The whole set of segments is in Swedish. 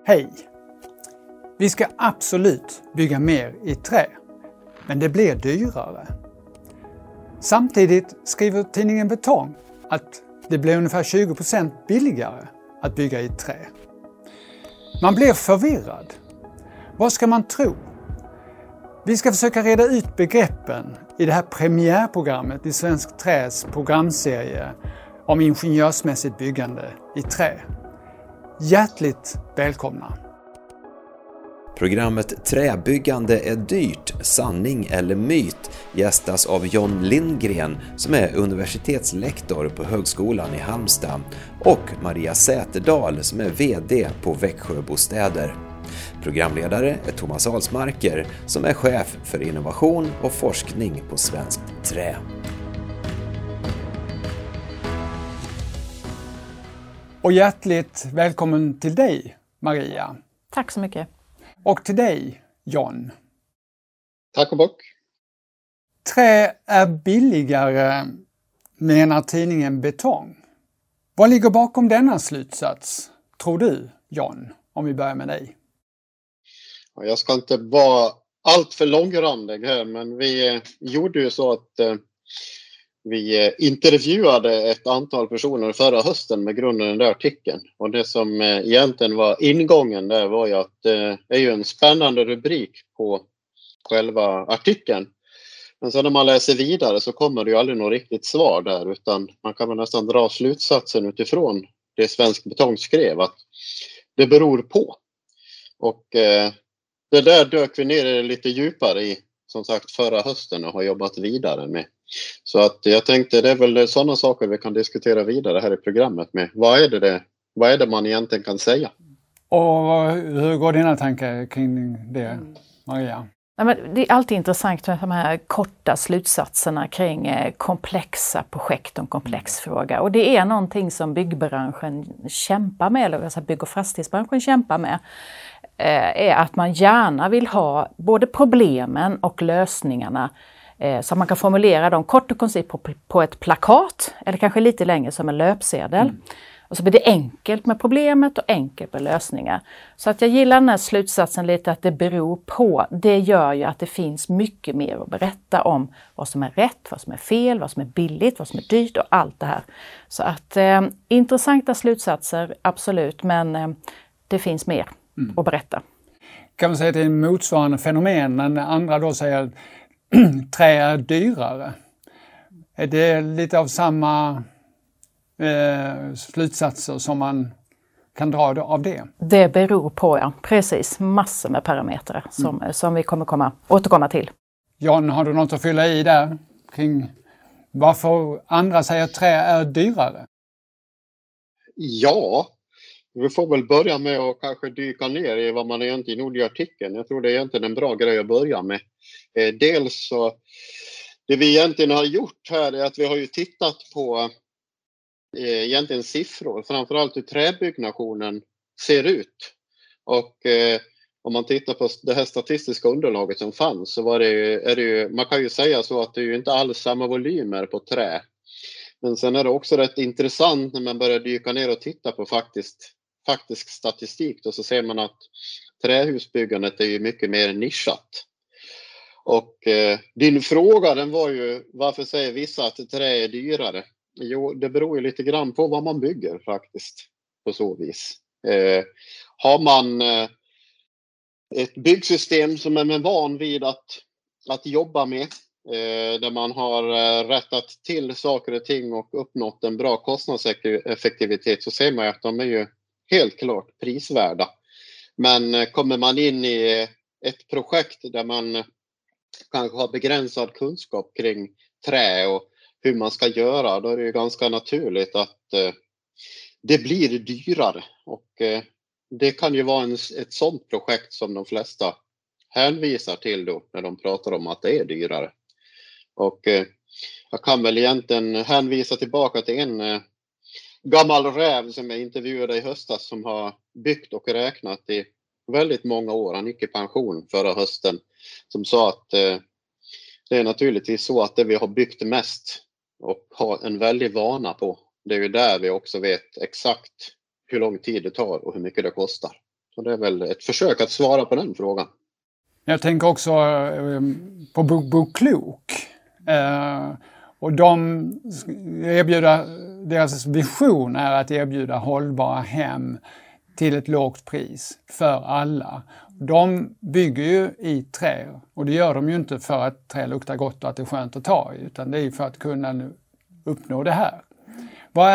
Hej! Vi ska absolut bygga mer i trä, men det blir dyrare. Samtidigt skriver tidningen Betong att det blir ungefär 20% billigare att bygga i trä. Man blir förvirrad. Vad ska man tro? Vi ska försöka reda ut begreppen i det här premiärprogrammet i Svensk Träs programserie om ingenjörsmässigt byggande i trä. Hjärtligt välkomna! Programmet Träbyggande är dyrt, sanning eller myt gästas av John Lindgren som är universitetslektor på Högskolan i Halmstad och Maria Säterdal som är VD på Växjöbostäder. Programledare är Thomas Alsmarker som är chef för innovation och forskning på Svenskt Trä. Och hjärtligt välkommen till dig, Maria. Tack så mycket. Och till dig, John. Tack och bock. Trä är billigare, menar tidningen Betong. Vad ligger bakom denna slutsats, tror du, John, om vi börjar med dig? Jag ska inte vara allt för långrandig här, men vi gjorde ju så att vi intervjuade ett antal personer förra hösten med grund i den där artikeln. Och det som egentligen var ingången där var ju att det är ju en spännande rubrik på själva artikeln. Men sen när man läser vidare så kommer det ju aldrig något riktigt svar där, utan man kan väl nästan dra slutsatsen utifrån det Svensk Betong skrev att det beror på. Och det där dök vi ner lite djupare i, som sagt, förra hösten och har jobbat vidare med. Så att jag tänkte det är väl sådana saker vi kan diskutera vidare här i programmet med. Vad är det man egentligen kan säga? Och hur går dina tankar kring det, Maria? Ja, men det är alltid intressant med de här korta slutsatserna kring komplexa projekt och en komplex fråga. Och det är någonting som byggbranschen kämpar med, eller alltså bygg- och fastighetsbranschen kämpar med. Är att man gärna vill ha både problemen och lösningarna så man kan formulera dem kort och koncist på ett plakat eller kanske lite längre som en löpsedel. Och så blir det enkelt med problemet och enkelt med lösningar. Så att jag gillar den här slutsatsen lite att det beror på. Det gör ju att det finns mycket mer att berätta om vad som är rätt, vad som är fel, vad som är billigt, vad som är dyrt och allt det här. Så att intressanta slutsatser, absolut, men det finns mer att berätta. Kan man säga att det är en motsvarande fenomen när andra då säger att trä är dyrare? Är det lite av samma slutsatser som man kan dra av det? Det beror på, ja. Precis. Massor med parametrar som vi kommer återkomma till. John, har du något att fylla i där kring varför andra säger att trä är dyrare? Ja, vi får väl börja med att kanske dyka ner i vad man egentligen gjorde i artikeln. Jag tror det är egentligen en bra grej att börja med. Dels så, det vi egentligen har gjort här är att vi har ju tittat på egentligen siffror, framförallt hur träbyggnationen ser ut. Och om man tittar på det här statistiska underlaget som fanns så är det ju, man kan ju säga så att det är ju inte alls samma volymer på trä. Men sen är det också rätt intressant när man börjar dyka ner och titta på faktisk statistik. Då så ser man att trähusbyggandet är ju mycket mer nischat. Och din fråga den var ju varför säger vissa att trä är dyrare? Jo, det beror ju lite grann på vad man bygger faktiskt på så vis. Har man ett byggsystem som är van vid att jobba med, där man har rättat till saker och ting och uppnått en bra kostnadseffektivitet, så ser man att de är ju helt klart prisvärda. Men kommer man in i ett projekt där man kanske har begränsad kunskap kring trä och hur man ska göra, då är det ju ganska naturligt att det blir dyrare. Och det kan ju vara ett sådant projekt som de flesta hänvisar till då när de pratar om att det är dyrare. Och jag kan väl egentligen hänvisa tillbaka till en gammal räv som jag intervjuade i höstas som har byggt och räknat i väldigt många år. Han gick i pension förra hösten, som sa att det är naturligtvis så att det vi har byggt mest och har en väldig vana på, det är ju där vi också vet exakt hur lång tid det tar och hur mycket det kostar. Och det är väl ett försök att svara på den frågan. Jag tänker också på BoKlok. Och deras vision är att erbjuda hållbara hem till ett lågt pris för alla. De bygger ju i trä, och det gör de ju inte för att trä luktar gott och att det är skönt att ta i, utan det är för att kunna uppnå det här. Vad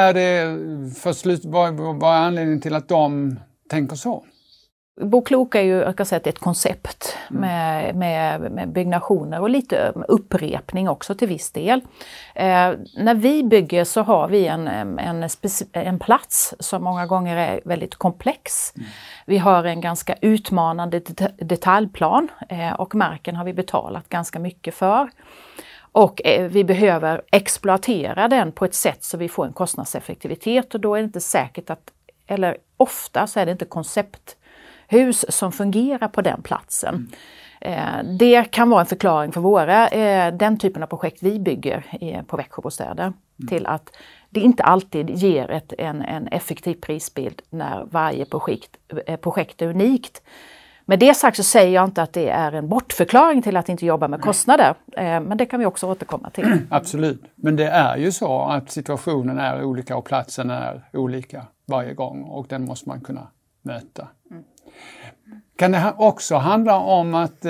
är anledningen till att de tänker så? BoKlok är ju, jag kan säga, att det är ett koncept med byggnationer och lite upprepning också till viss del. När vi bygger så har vi en plats som många gånger är väldigt komplex. Vi har en ganska utmanande detaljplan och marken har vi betalat ganska mycket för. Och vi behöver exploatera den på ett sätt så vi får en kostnadseffektivitet, och då är det inte säkert eller ofta så är det inte koncepthus som fungerar på den platsen. Det kan vara en förklaring för den typen av projekt vi bygger på Växjöbostäder till att det inte alltid ger en effektiv prisbild när varje projekt är unikt. Med det sagt så säger jag inte att det är en bortförklaring till att inte jobba med kostnader, men det kan vi också återkomma till. Absolut, men det är ju så att situationen är olika och platsen är olika varje gång, och den måste man kunna möta. Kan det också handla om att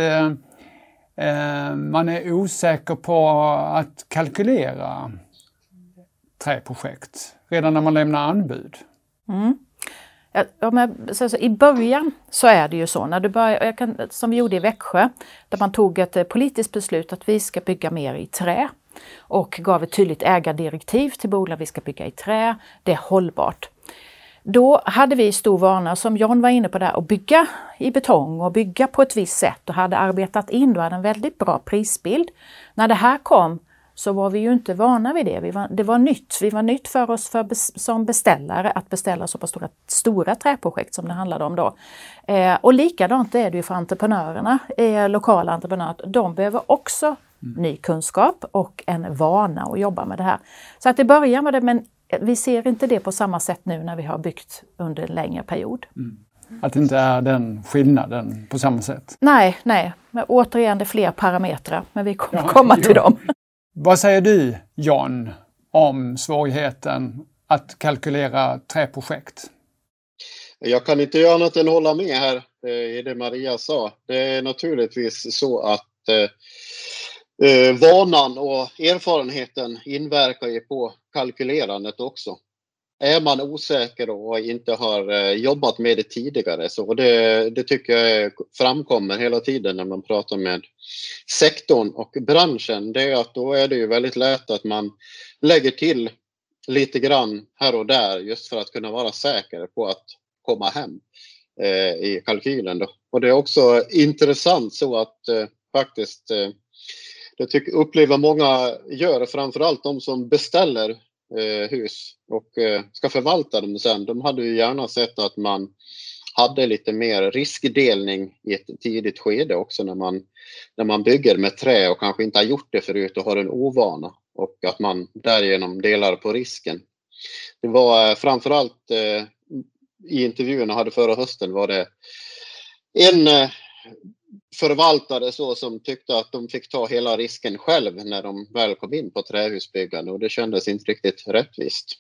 man är osäker på att kalkylera träprojekt redan när man lämnar anbud? I början så är det ju så, när du börjar, som vi gjorde i Växjö, där man tog ett politiskt beslut att vi ska bygga mer i trä och gav ett tydligt ägardirektiv till bolag, vi ska bygga i trä, det är hållbart. Då hade vi stor vana, som John var inne på där, att bygga i betong och bygga på ett visst sätt och hade arbetat in, då hade en väldigt bra prisbild. När det här kom så var vi ju inte vana vid det. Det var nytt. Vi var nytt för oss som beställare att beställa så pass stora träprojekt som det handlade om då. Och likadant är det ju för entreprenörerna, lokala entreprenörer. De behöver också ny kunskap och en vana att jobba med det här. Så att i början var det, men vi ser inte det på samma sätt nu när vi har byggt under en längre period. Att det inte är den skillnaden på samma sätt? Nej. Men återigen, det är fler parametrar, men vi kommer komma till dem. Vad säger du, John, om svårigheten att kalkylera träprojekt? Jag kan inte göra annat än hålla med här i det Maria sa. Det är naturligtvis så att vanan och erfarenheten inverkar ju på kalkylerandet också. Är man osäker och inte har jobbat med det tidigare, så det tycker jag framkommer hela tiden när man pratar med sektorn och branschen, det är att då är det ju väldigt lätt att man lägger till lite grann här och där just för att kunna vara säker på att komma hem i kalkylen då. Och det är också intressant så att faktiskt jag upplever många gör, framförallt de som beställer hus och ska förvalta dem sen. De hade ju gärna sett att man hade lite mer riskdelning i ett tidigt skede också när man bygger med trä och kanske inte har gjort det förut och har en ovana, och att man därigenom delar på risken. Det var framförallt i intervjuerna hade förra hösten var det en förvaltare som tyckte att de fick ta hela risken själv när de väl kom in på trähusbyggande, och det kändes inte riktigt rättvist.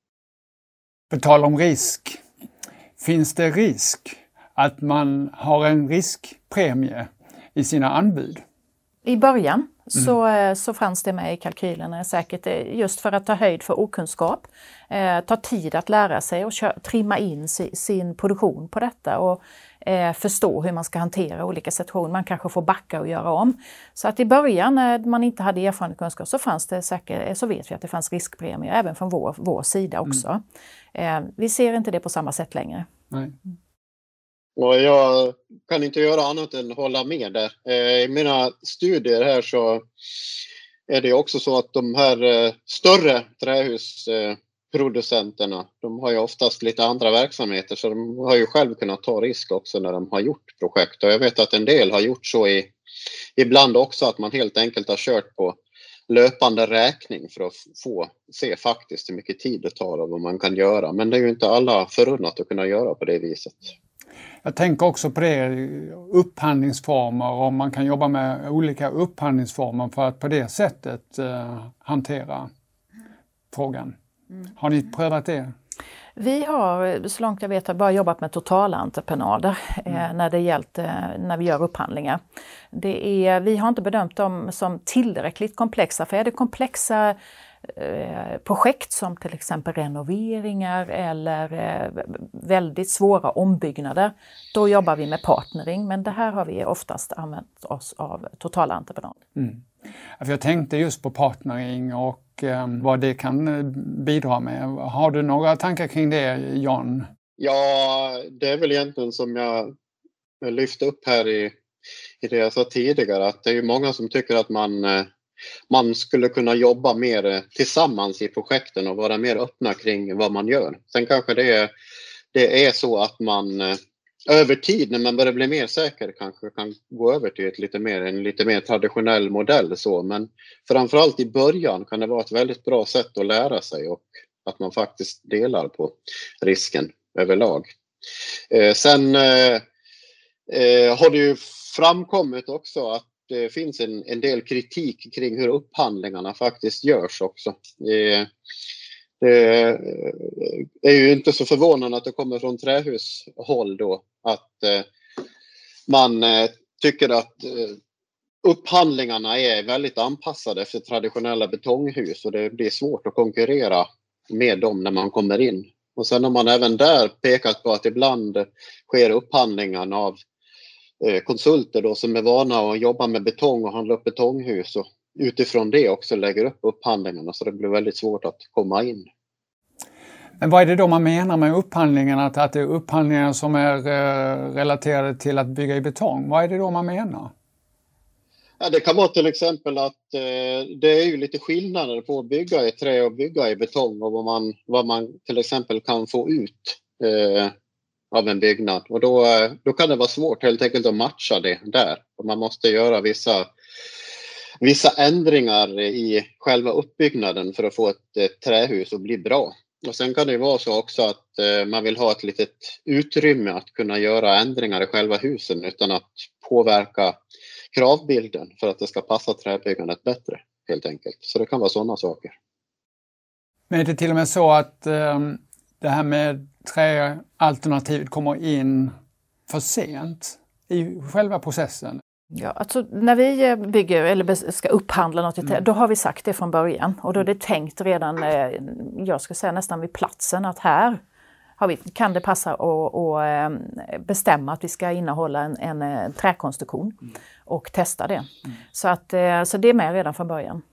På tal om risk, finns det risk att man har en riskpremie i sina anbud? I början så fanns det med i kalkylerna säkert, just för att ta höjd för okunskap, ta tid att lära sig och trimma in sin produktion på detta och förstå hur man ska hantera olika situationer. Man kanske får backa och göra om. Så att i början när man inte hade erfarenhet kunskap så fanns det säkert, så vet vi att det fanns riskpremier även från vår sida också. Vi ser inte det på samma sätt längre. Nej. Och jag kan inte göra annat än hålla med där. I mina studier här så är det också så att de här större trähusproducenterna, de har ju oftast lite andra verksamheter, så de har ju själv kunnat ta risk också när de har gjort projekt. Och jag vet att en del har gjort så ibland också, att man helt enkelt har kört på löpande räkning för att få se faktiskt hur mycket tid det tar och vad man kan göra. Men det är ju inte alla förunnat att kunna göra på det viset. Jag tänker också på det, upphandlingsformer, om man kan jobba med olika upphandlingsformer för att på det sättet hantera frågan. Har ni prövat det? Vi har, så långt jag vet, bara jobbat med totalentreprenader när vi gör upphandlingar. Vi har inte bedömt dem som tillräckligt komplexa, för är det komplexa projekt som till exempel renoveringar eller väldigt svåra ombyggnader, då jobbar vi med partnering, men det här har vi oftast använt oss av totalentreprenad. Jag tänkte just på partnering och vad det kan bidra med. Har du några tankar kring det, John? Ja, det är väl egentligen som jag lyfte upp här i det jag sa tidigare, att det är ju många som tycker att man skulle kunna jobba mer tillsammans i projekten och vara mer öppna kring vad man gör. Sen kanske det är så att man över tid, när man börjar bli mer säker, kanske kan gå över till en lite mer traditionell modell. Men framförallt i början kan det vara ett väldigt bra sätt att lära sig och att man faktiskt delar på risken överlag. Sen har det ju framkommit också att det finns en del kritik kring hur upphandlingarna faktiskt görs också. Det är ju inte så förvånande att det kommer från trähushåll då, att man tycker att upphandlingarna är väldigt anpassade efter traditionella betonghus och det blir svårt att konkurrera med dem när man kommer in. Och sen har man även där pekat på att ibland sker upphandlingarna av konsulter då som är vana att jobba med betong och handla upp betonghus, och utifrån det också lägger upp upphandlingarna, så det blir väldigt svårt att komma in. Men vad är det då man menar med upphandlingarna? Att det är upphandlingar som är relaterade till att bygga i betong. Vad är det då man menar? Ja, det kan vara till exempel att det är ju lite skillnader på att bygga i trä och bygga i betong, och vad man till exempel kan få ut av en byggnad. Och då kan det vara svårt helt enkelt att matcha det där. Och man måste göra vissa ändringar i själva uppbyggnaden för att få ett trähus att bli bra. Och sen kan det vara så också att man vill ha ett litet utrymme att kunna göra ändringar i själva husen utan att påverka kravbilden för att det ska passa träbyggandet bättre, helt enkelt. Så det kan vara sådana saker. Men är det till och med så att det här med träalternativet kommer in för sent i själva processen? Ja, alltså när vi bygger eller ska upphandla något i trä, då har vi sagt det från början. Och då är det tänkt redan, jag ska säga nästan vid platsen, att här kan det passa att bestämma att vi ska innehålla en träkonstruktion och testa det. Så det är med redan från början.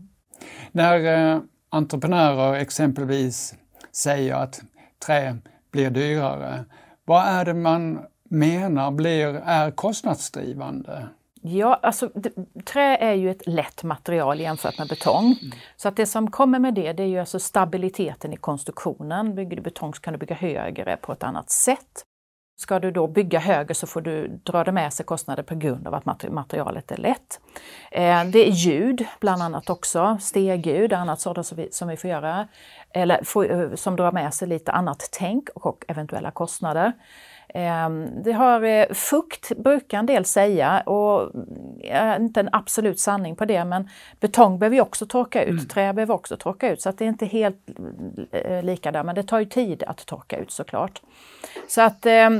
När entreprenörer exempelvis säger att trä blir dyrare, vad är det man menar är kostnadsdrivande? Ja, alltså trä är ju ett lätt material jämfört med betong. Så att det som kommer med det är ju alltså stabiliteten i konstruktionen. Bygger du betong så kan du bygga högre på ett annat sätt. Ska du då bygga högre så får du dra det med sig kostnader på grund av att materialet är lätt. Det är ljud bland annat också, stegljud och annat sådant som vi får göra. Eller som drar med sig lite annat tänk och eventuella kostnader. Det har fukt, brukar en del säga, och inte en absolut sanning på det, men betong behöver ju också torka ut, trä behöver också torka ut, så att det är inte helt lika där, men det tar ju tid att torka ut såklart. Så att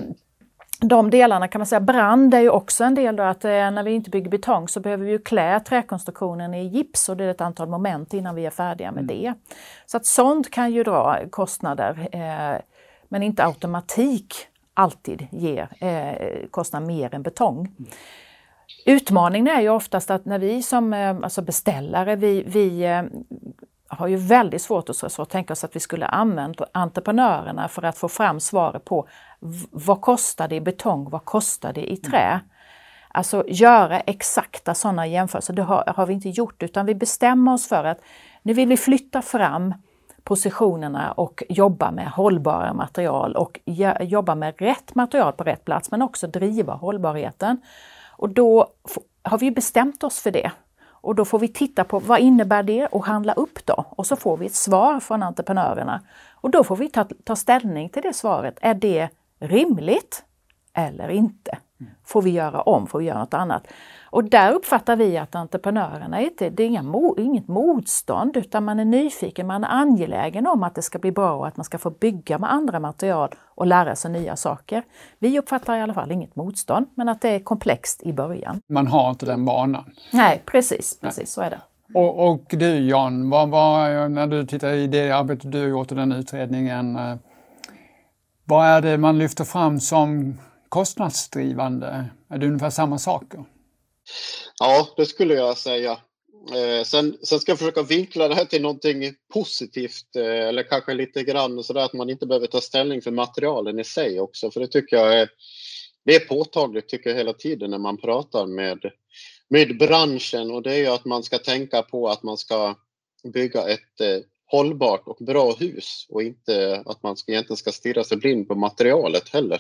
de delarna kan man säga, brand är ju också en del då, att när vi inte bygger betong så behöver vi ju klä träkonstruktionen i gips, och det är ett antal moment innan vi är färdiga med det. Så att sånt kan ju dra kostnader, men inte automatik alltid kostar mer än betong. Utmaningen är ju oftast att när vi som beställare, vi har ju väldigt svårt att tänka oss att vi skulle använda entreprenörerna för att få fram svaret på vad kostar det i betong, vad kostar det i trä. Alltså göra exakta sådana jämförelser, det har vi inte gjort, utan vi bestämmer oss för att nu vill vi flytta fram positionerna och jobba med hållbara material och jobba med rätt material på rätt plats, men också driva hållbarheten. Och då har vi bestämt oss för det. Och då får vi titta på vad innebär det och handla upp då. Och så får vi ett svar från entreprenörerna. Och då får vi ta ställning till det svaret. Är det rimligt? eller inte? Får vi göra om? Får vi göra något annat? Och där uppfattar vi att entreprenörerna det är inget motstånd, utan man är nyfiken, man är angelägen om att det ska bli bra och att man ska få bygga med andra material och lära sig nya saker. Vi uppfattar i alla fall inget motstånd, men att det är komplext i början. Man har inte den vanan. Nej, precis så är det. Och du Jan, när du tittar i det arbetet du har gjort i den utredningen, vad är det man lyfter fram som kostnadsdrivande? Är det ungefär samma saker? Ja, det skulle jag säga. Sen ska jag försöka vinkla det här till någonting positivt, eller kanske lite grann så att man inte behöver ta ställning för materialen i sig också. För det tycker jag det är påtagligt tycker jag hela tiden när man pratar med branschen, och det är ju att man ska tänka på att man ska bygga ett hållbart och bra hus och inte att man egentligen ska stirra sig blind på materialet heller.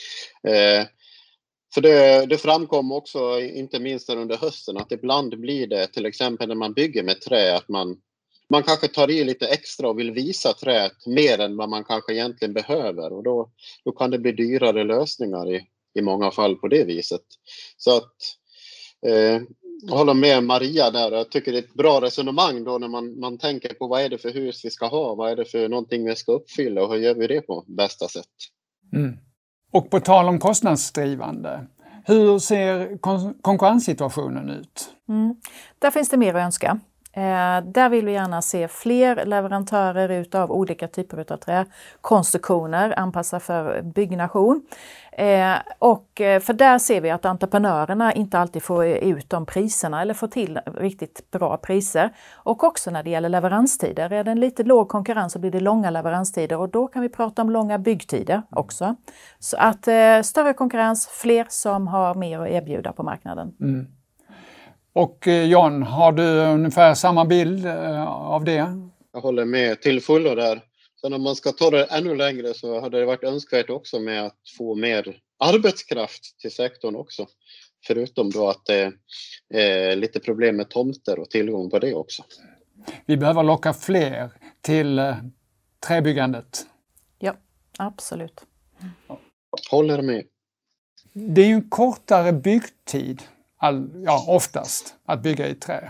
För det framkom också, inte minst under hösten, att ibland blir det till exempel när man bygger med trä att man kanske tar i lite extra och vill visa träet mer än vad man kanske egentligen behöver, och då kan det bli dyrare lösningar i många fall på det viset. Så att jag håller med Maria där. Jag tycker det är ett bra resonemang då när man tänker på vad är det för hus vi ska ha, vad är det för någonting vi ska uppfylla och hur gör vi det på bästa sätt. Mm. Och på tal om kostnadsdrivande, hur ser konkurrenssituationen ut? Där finns det mer att önska. Där vill vi gärna se fler leverantörer utav olika typer av träkonstruktioner anpassade för byggnation. Och för där ser vi att entreprenörerna inte alltid får ut de priserna eller får till riktigt bra priser. Och också när det gäller leveranstider. Är det en lite låg konkurrens så blir det långa leveranstider, och då kan vi prata om långa byggtider också. Så att större konkurrens, fler som har mer att erbjuda på marknaden. Mm. Och Jan, har du ungefär samma bild av det? Jag håller med till fullo där. Sen om man ska ta det ännu längre så hade det varit önskvärt också med att få mer arbetskraft till sektorn också. Förutom då att det är lite problem med tomter och tillgång på det också. Vi behöver locka fler till träbyggandet. Ja, absolut. Håller med. Det är ju en kortare byggtid. Oftast att bygga i trä.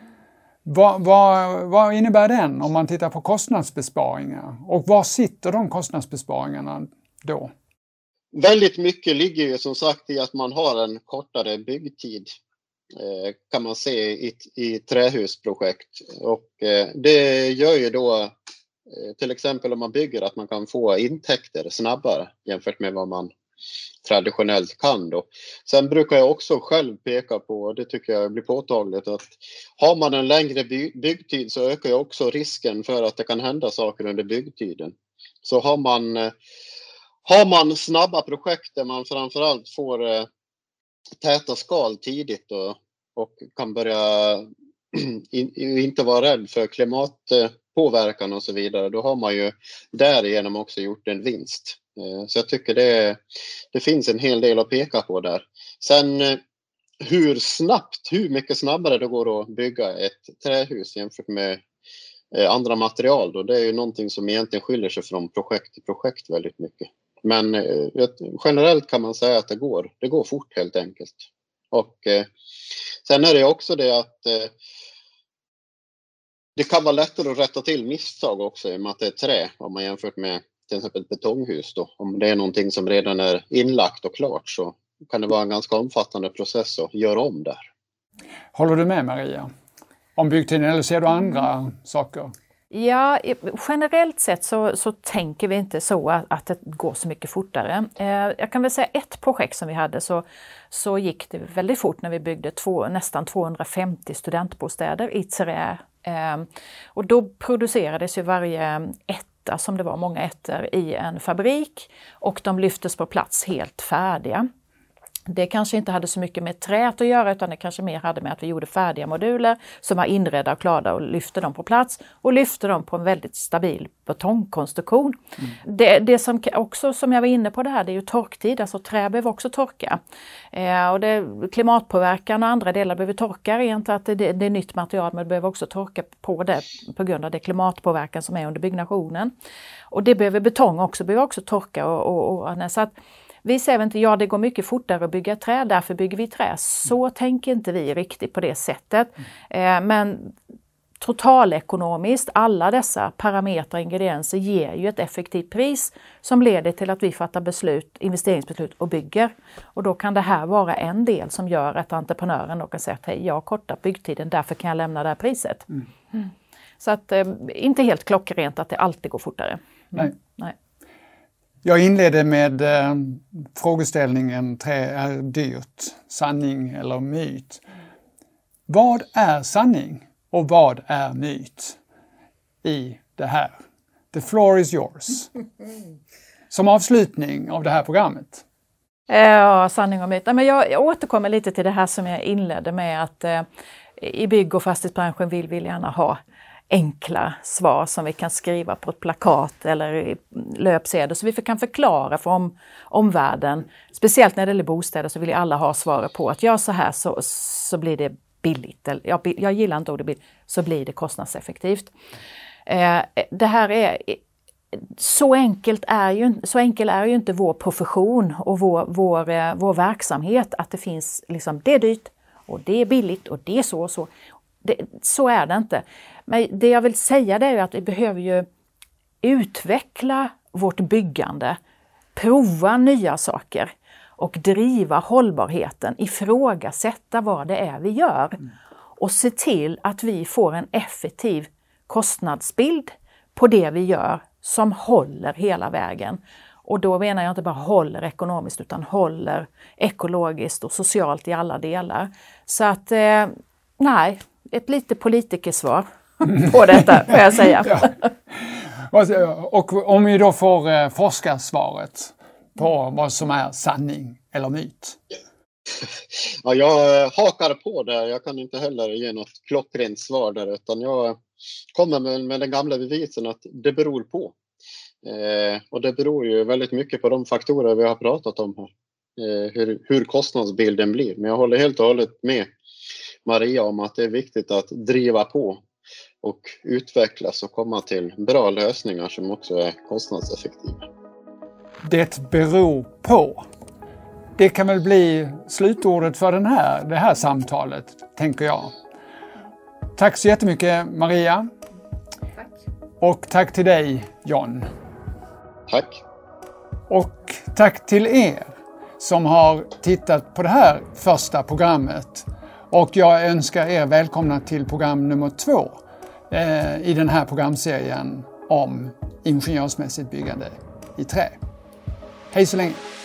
Vad innebär den om man tittar på kostnadsbesparingar? Och var sitter de kostnadsbesparingarna då? Väldigt mycket ligger ju som sagt i att man har en kortare byggtid, kan man se i trähusprojekt. Och det gör ju då till exempel om man bygger att man kan få intäkter snabbare jämfört med vad man traditionellt kan då. Sen brukar jag också själv peka på, och det tycker jag blir påtagligt, att har man en längre byggtid så ökar ju också risken för att det kan hända saker under byggtiden. Så har man snabba projekt där man framförallt får täta skal tidigt och kan börja inte vara rädd för klimatpåverkan och så vidare, då har man ju därigenom också gjort en vinst. Så jag tycker det finns en hel del att peka på där. Sen hur mycket snabbare det går att bygga ett trähus jämfört med andra material då, det är ju någonting som egentligen skiljer sig från projekt till projekt väldigt mycket. Men generellt kan man säga att det går fort helt enkelt. Och sen är det också det att det kan vara lättare att rätta till misstag också i och med att det är trä om man jämfört med till exempel ett betonghus då. Om det är någonting som redan är inlagt och klart så kan det vara en ganska omfattande process att göra om där. Håller du med Maria om byggtiden, eller ser du andra saker? Ja, generellt sett så tänker vi inte så att det går så mycket fortare. Jag kan väl säga ett projekt som vi hade så gick det väldigt fort när vi byggde nästan 250 studentbostäder i trä. Och då producerades ju varje etta, som det var många ettor, i en fabrik, och de lyftes på plats helt färdiga. Det kanske inte hade så mycket med trät att göra, utan det kanske mer hade med att vi gjorde färdiga moduler som var inredda och klara, och lyfte dem på plats och lyfte dem på en väldigt stabil betongkonstruktion. Det som också, som jag var inne på det här, det är ju torktid, alltså trä behöver också torka. Och klimatpåverkan och andra delar behöver torka, rent att det är nytt material, men det behöver också torka på det på grund av det klimatpåverkan som är under byggnationen. Och det behöver betong också, behöver också torka så att vi säger inte, ja det går mycket fortare att bygga trä, därför bygger vi trä. Så tänker inte vi riktigt på det sättet. Men totalekonomiskt, alla dessa parametrar och ingredienser ger ju ett effektivt pris som leder till att vi fattar investeringsbeslut och bygger. Och då kan det här vara en del som gör att entreprenören då kan säga att hej, jag har kortat byggtiden, därför kan jag lämna det här priset. Så att inte helt klockrent att det alltid går fortare. Nej. Nej. Jag inledde med frågeställningen trä är dyrt, sanning eller myt. Vad är sanning och vad är myt i det här? The floor is yours. Som avslutning av det här programmet. Ja, sanning och myt. Men jag återkommer lite till det här som jag inledde med att i bygg- och fastighetsbranschen vill vi gärna ha enkla svar som vi kan skriva på ett plakat eller i löpsedel så vi kan förklara för omvärlden. Speciellt när det gäller bostäder så vill alla ha svaret på att ja, så här så blir det billigt. Jag gillar inte ordet billigt, så blir det kostnadseffektivt. Det här är så enkel är ju inte vår profession och vår verksamhet att det finns liksom det är dyrt och det är billigt och det är så och så. Så är det inte. Men det jag vill säga det är att vi behöver ju utveckla vårt byggande, prova nya saker och driva hållbarheten, ifrågasätta vad det är vi gör och se till att vi får en effektiv kostnadsbild på det vi gör som håller hela vägen. Och då menar jag inte bara håller ekonomiskt utan håller ekologiskt och socialt i alla delar. Så att nej, ett lite politikersvar på detta får jag säga. Ja. Och om vi då får forskarsvaret på vad som är sanning eller myt? Ja, jag hakar på där. Jag kan inte heller ge något klockrent svar där utan jag kommer med den gamla bevisen att det beror på. Och det beror ju väldigt mycket på de faktorer vi har pratat om här. Hur kostnadsbilden blir. Men jag håller helt och hållet med Maria om att det är viktigt att driva på och utvecklas och komma till bra lösningar som också är kostnadseffektiva. Det beror på. Det kan väl bli slutordet för det här samtalet, tänker jag. Tack så jättemycket Maria. Tack. Och tack till dig John. Tack. Och tack till er som har tittat på det här första programmet. Och jag önskar er välkomna till program nummer 2 i den här programserien om ingenjörsmässigt byggande i trä. Hej så länge!